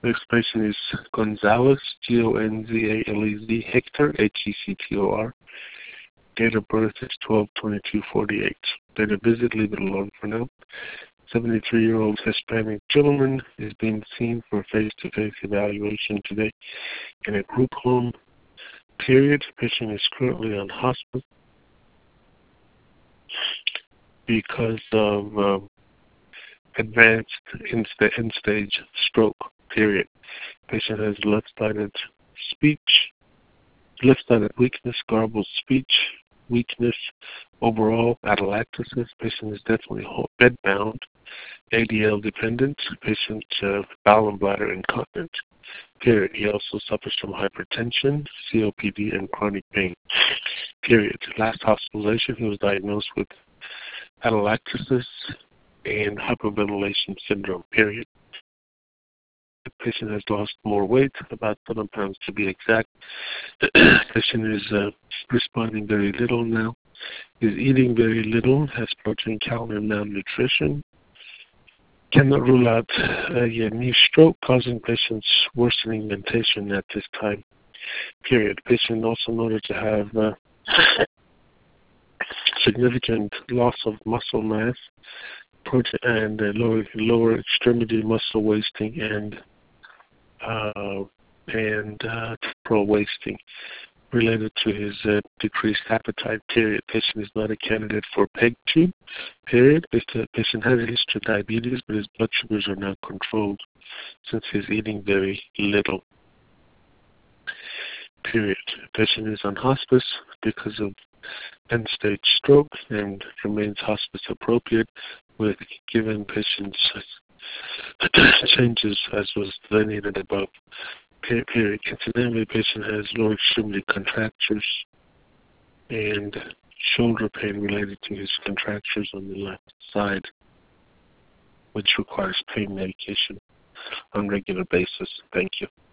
Next patient is Gonzalez, Gonzalez, Hector, Hector. Date of birth is 12/22/48. Date of visit, leave it alone for now. 73-year-old Hispanic gentleman is being seen for face-to-face evaluation today in a group home. Period. Patient is currently on hospice because of advanced end-stage stroke. Period. Patient has left-sided speech, left-sided weakness, garbled speech, weakness, overall atelectasis. Patient is definitely bedbound, ADL dependent. Patient bowel and bladder incontinent. Period. He also suffers from hypertension, COPD, and chronic pain. Period. Last hospitalization, he was diagnosed with atelectasis and hyperventilation syndrome. Period. The patient has lost more weight, about 7 pounds to be exact. The patient is responding very little now. Is eating very little, has protein, calorie malnutrition. Cannot rule out a new stroke causing patient's worsening mentation at this time. Period. Patient also noted to have significant loss of muscle mass, and lower extremity muscle wasting and temporal wasting related to his decreased appetite. Period. Patient is not a candidate for PEG tube. Period. Patient has a history of diabetes, but his blood sugars are now controlled since he's eating very little. Period. Patient is on hospice because of end-stage stroke and remains hospice appropriate with given patients changes as was delineated above. Period. Incidentally, patient has lower extremity contractures and shoulder pain related to his contractures on the left side, which requires pain medication on a regular basis. Thank you.